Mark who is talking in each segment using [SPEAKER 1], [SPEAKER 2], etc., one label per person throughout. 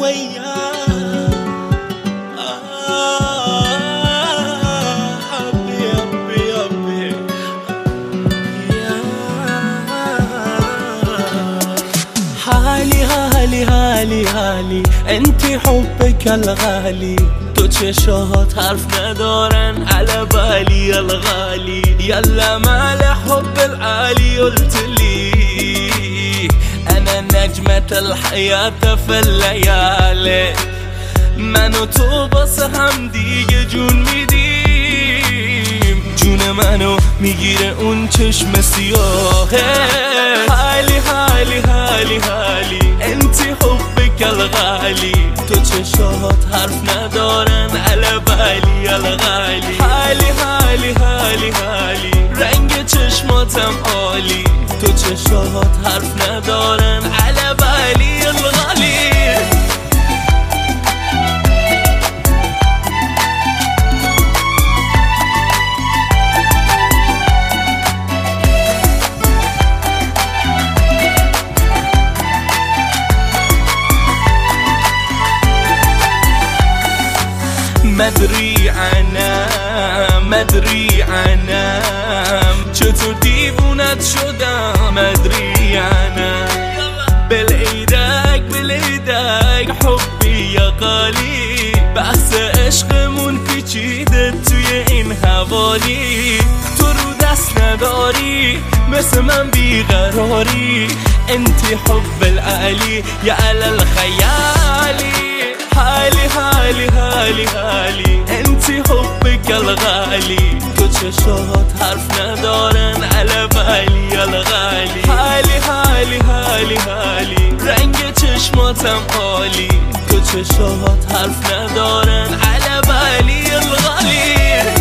[SPEAKER 1] وياه حالی انتی حبك الغالي تو چشات حرف ندارن على بالي الغالي يلا مال حب العالي قلتلي انا نجمة الحياة في الليالي من و تو باسه هم دیگه جون میدیم جون منو میگیره اون چشم سیاهه حالی انتی حبك الغالي تو چشات حرف ندارن على بالي الغالي حالی رنگ چشماتم عالی تو چشات حرف ندارن على بالي الغالي مدری عنم چطور دیوونت شدم مدری عنم بلیدک حبی یا غالی بحث عشقمون پیچیده توی این حوالی تو رو دست نداری مثل من بیقراری انتی حب العالی یا علی الخیالی حالی انتی حبك الغالي تو چشات حرف ندارن على بالي الغالي حالی رنگ چشماتم عالی تو چشات حرف ندارن على بالي الغالي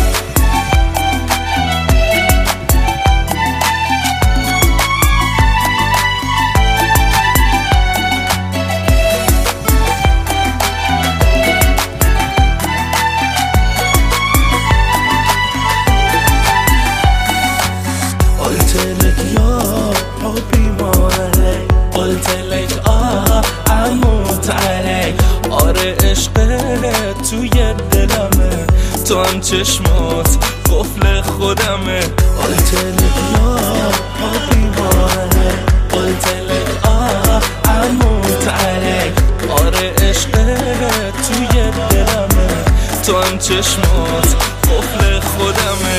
[SPEAKER 1] عشقت توی دلمه تو هم چشمات قفل خودمه قلتلك یا حبیبانه قلتلك اموت عليك آره عشقت توی دلمه تو هم چشمات قفل خودمه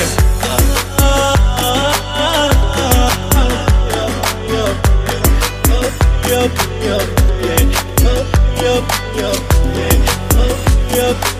[SPEAKER 1] Yup.